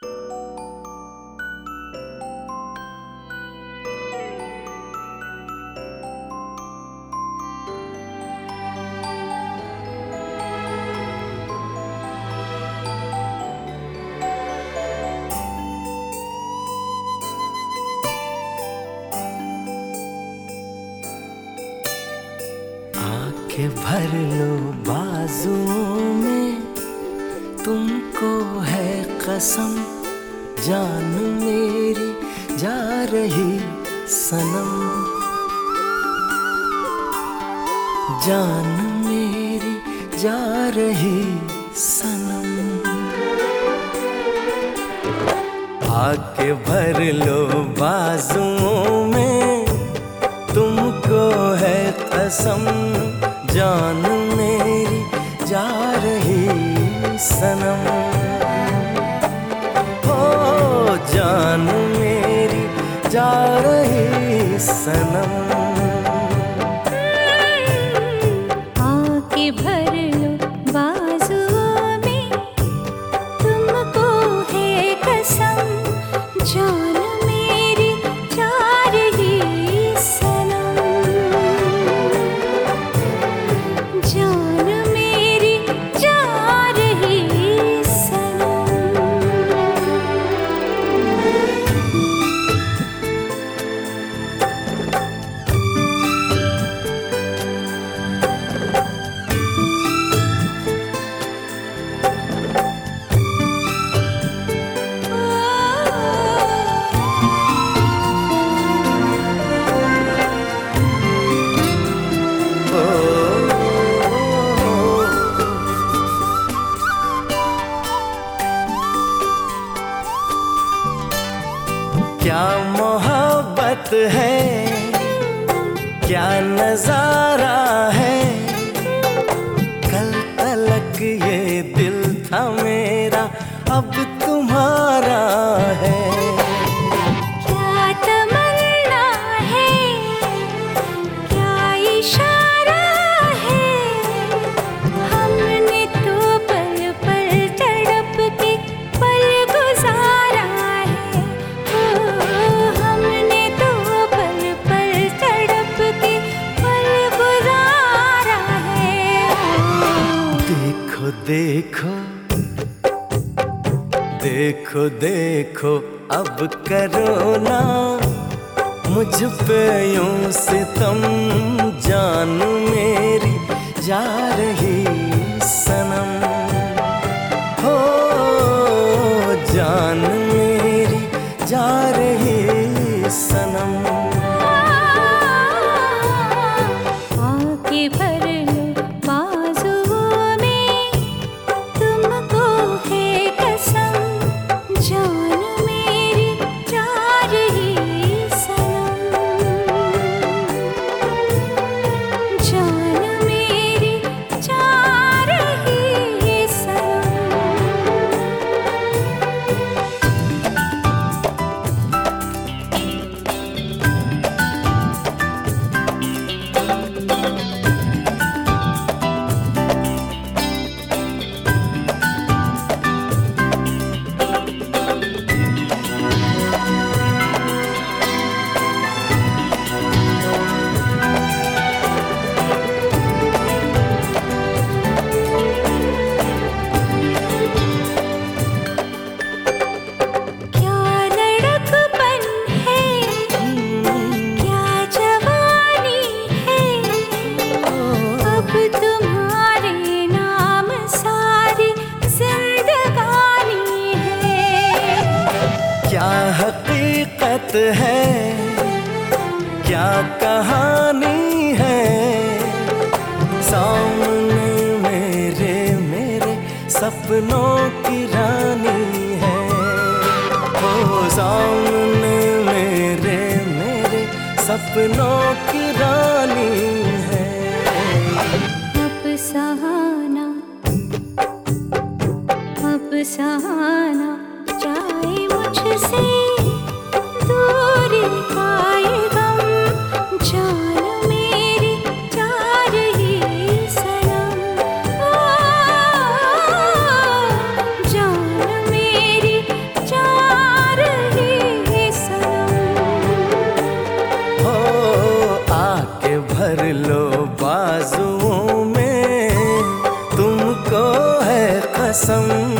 आंखें भर लो बाजुओं में, तुमको है कसम, जान मेरी जा रही सनम, जान मेरी जा रही सनम। आंखें भर लो बाजुओं में, तुमको है कसम, जान मेरी जा रही सनम, हो जान मेरी जा रही सनम। आंखें भर लो बाजुओं में, तुमको है कसम, जान मेरी जा रही सनम, जान मेरी जा रही सनम। क्या मोहब्बत है, क्या नजारा है, कल तलक ये दिल था मेरा, अब तुम्हारा है। क्या तमन्ना है, क्या इशारा है, हमने तो पल पल तड़प के पल गुजारा है, ओ हमने तो पल पल तड़प के पल गुजारा है। देखो देखो देखो देखो अब करो ना मुझ पे यूं सितम, जान मेरी जा रही सनम, हो जान मेरी जा रही सनम। आंखें भर लो बाजुओं में, तुमको है कसम, जान मेरी जा रही सनम, जान मेरी जा रही सनम। क्या लड़कपन है, क्या जवानी है, अब तुम्हारे नाम सारी जिंदगानी है। क्या हकीकत है, क्या कहानी है, सामने मेरे मेरे सपनों की रानी है, ओ सामने मेरे मेरे सपनों की रानी है। अब सहाना, अब सहाना जाए मुझसे दूरी का ये गम, जान मेरी जा रही सनम, ओ जान मेरी जा कसम